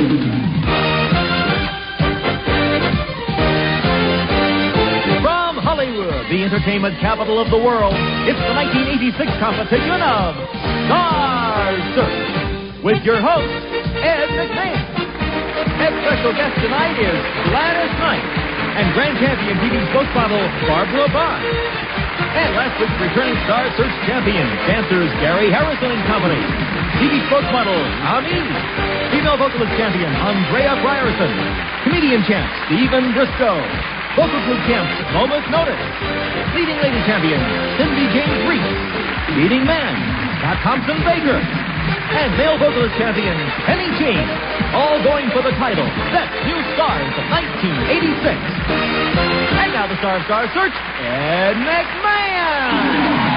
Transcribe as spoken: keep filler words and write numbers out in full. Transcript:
From Hollywood, the entertainment capital of the world, it's the nineteen eighty-six competition of Star Search with your host, Ed McMahon. Ed's special guest tonight is Gladys Knight and grand champion T V spokesmodel Barbara Bond. And last week's returning Star Search champion, dancers Gary Harrison and Company, T V spokesmodel Ami, female vocalist champion Andrea Ryerson, comedian champ Stephen Briscoe, vocal group champ Lomas Notice, leading lady champion Cindy James Reese, leading man Scott Thompson Baker, and male vocalist champion Penny James, all going for the title Best New Stars of nineteen eighty-six. And now the star of Star Search, Ed McMahon.